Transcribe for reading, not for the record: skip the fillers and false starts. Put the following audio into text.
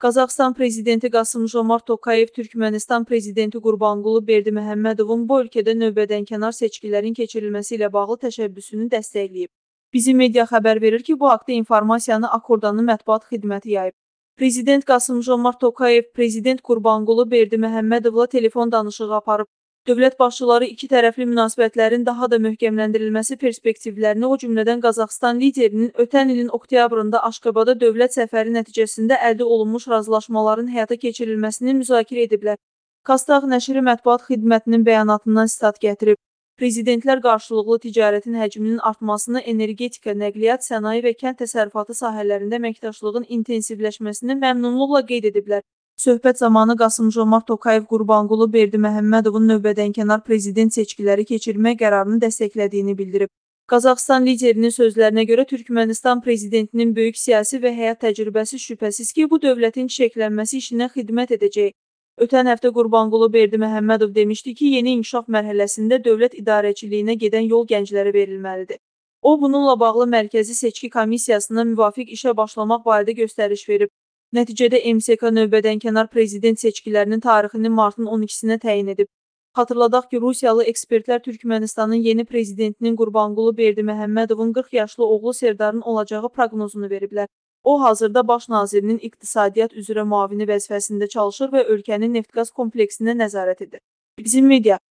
Qazaxıstan prezidenti Qasım-Jomart Tokayev Türkmənistan prezidenti Qurbanqulu Berdiməhəmmədovun bu ölkədə növbədənkənar seçkilərin keçirilməsi ilə bağlı təşəbbüsünü dəstəkləyib. Bizim media xəbər verir ki, bu haqda informasiyanı Akkordanın mətbuat xidməti yayıb. Prezident Qasım-Jomart Tokayev prezident Qurbanqulu Berdiməhəmmədovla telefon danışığı aparıb. Dövlət başçıları iki tərəfli münasibətlərin daha da möhkəmləndirilməsi perspektivlərini, o cümlədən Qazaxıstan liderinin ötən ilin oktyabrında Aşqabada dövlət səfəri nəticəsində əldə olunmuş razılaşmaların həyata keçirilməsini müzakirə ediblər. Kastaq nəşri mətbuat xidmətinin bəyanatından sitat gətirib. Prezidentlər qarşılıqlı ticarətin həcminin artmasını, energetika, nəqliyyat, sənaye və kənd təsərrüfatı sahələrində əməkdaşlığın intensivləşməsini məmnunluqla qeyd ediblər. Söhbət zamanı Qasım-Jomart Tokayev Qurbanqulu Berdiməhəmmədovun növbədənkənar prezident seçkiləri keçirmək qərarını dəstəklədiyini bildirib. Qazaxıstan liderinin sözlərinə görə Türkmənistan prezidentinin böyük siyasi və həyat təcrübəsi şübhəsiz ki, bu dövlətin çiçəklənməsi işinə xidmət edəcək. Ötən həftə Qurbanqulu Berdiməhəmmədov demişdi ki, yeni inkişaf mərhələsində dövlət idarəçiliyinə gedən yol gənclərə verilməlidir. O, bununla bağlı Mərkəzi Seçki Komissiyasına müvafiq işə başlamaq barədə göstəriş verib. Nəticədə MSK növbədənkənar prezident seçkilərinin tarixini martın 12-sinə təyin edib. Xatırladaq ki, Rusiyalı ekspertlər Türkmənistanın yeni prezidentinin Qurbanqulu Berdiməhəmmədovun 40 yaşlı oğlu Serdarın olacağı proqnozunu veriblər. O, hazırda baş nazirinin iqtisadiyyat üzrə müavini vəzifəsində çalışır və ölkənin neft-qaz kompleksinə nəzarət edir. Bizim media